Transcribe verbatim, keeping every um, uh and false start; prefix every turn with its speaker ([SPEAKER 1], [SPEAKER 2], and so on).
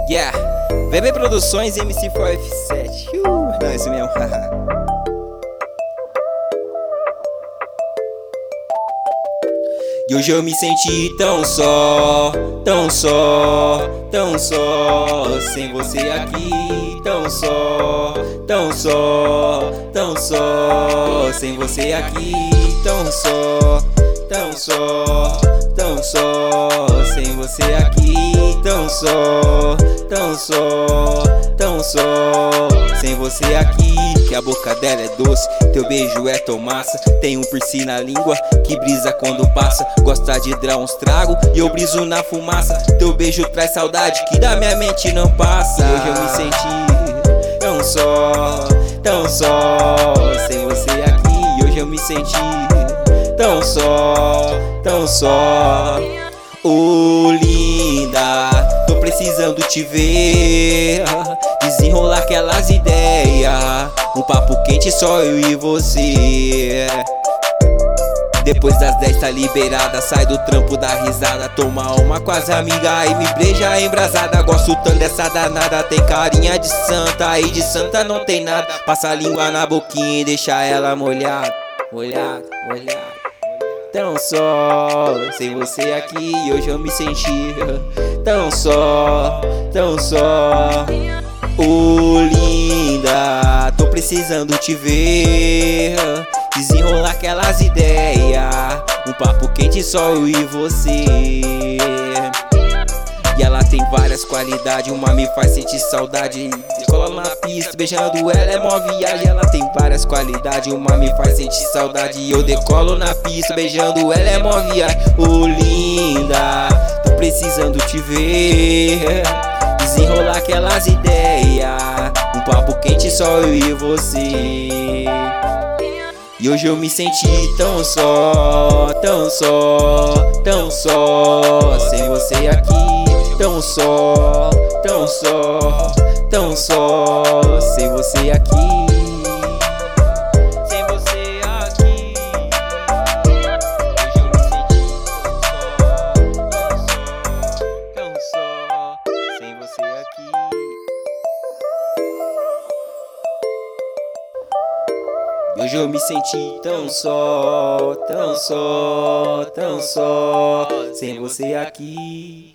[SPEAKER 1] Yeah, V B Produções M C quatro F sete. Uh, não, é isso mesmo. E hoje eu me senti tão só, tão só, tão só, sem você aqui, tão só, tão só, tão só, sem você aqui, tão só, tão só, tão só, sem você aqui, tão só, tão só, tão só, sem você aqui. Que a boca dela é doce, teu beijo é tão massa. Tem um piercing na língua que brisa quando passa. Gosta de dar uns trago e eu briso na fumaça. Teu beijo traz saudade que da minha mente não passa. E hoje eu me senti tão só, tão só, sem você aqui. E hoje eu me senti tão só, tão só. Ô linda, tô precisando te ver, desenrolar aquelas ideias, um papo quente só eu e você. Depois das dez tá liberada, sai do trampo da risada, toma uma com as amigas e me beija embrasada. Gosto tanto dessa danada, tem carinha de santa, e de santa não tem nada. Passa a língua na boquinha e deixa ela molhada, molhada, molhada. Tão só, sem você aqui, hoje eu me senti tão só, tão só. Ô linda, tô precisando te ver, desenrolar aquelas ideias, um papo quente só eu e você. E ela tem várias qualidades, uma me faz sentir saudade. Cola na pista, beijando ela é mó viagem. Ela tem várias qualidades, uma me faz sentir saudade. E eu decolo na pista, beijando ela é mó viagem. Ô linda, tô precisando te ver, desenrolar aquelas ideias, um papo quente só eu e você. E hoje eu me senti tão só, tão só, tão só, sem você aqui. Tão só, tão só, tão só, sem você aqui. Sem você aqui. Hoje eu me senti tão só, tão só, sem você aqui. Hoje eu me senti tão só, tão só, tão só, sem você aqui.